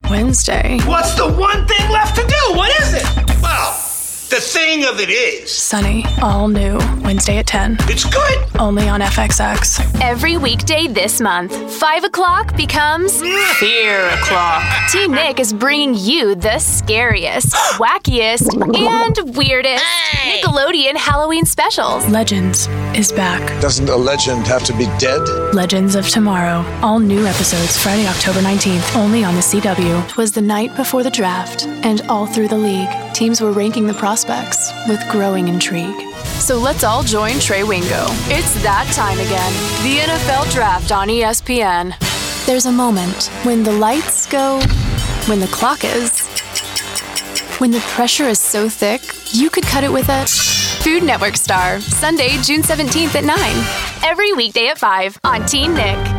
Wednesday. What's the one thing left to do? What is it? Well, the thing of it is... Sunny, all new, Wednesday at 10. It's good. Only on FXX. Every weekday this month, 5 o'clock becomes Fear O'Clock. Team Nick is bringing you the scariest, wackiest, and weirdest Nickelodeon Halloween specials. Legends is back. Doesn't a legend have to be dead? Legends of Tomorrow. All new episodes Friday, October 19th, only on the CW. 'Twas the night before the draft, and all through the league, teams were ranking the prospects with growing intrigue. So let's all join Trey Wingo. It's that time again. The NFL Draft on ESPN. There's a moment when the lights go, when the clock is, when the pressure is so thick, you could cut it with a Food Network Star. Sunday, June 17th at 9. Every weekday at 5 on Team Nick.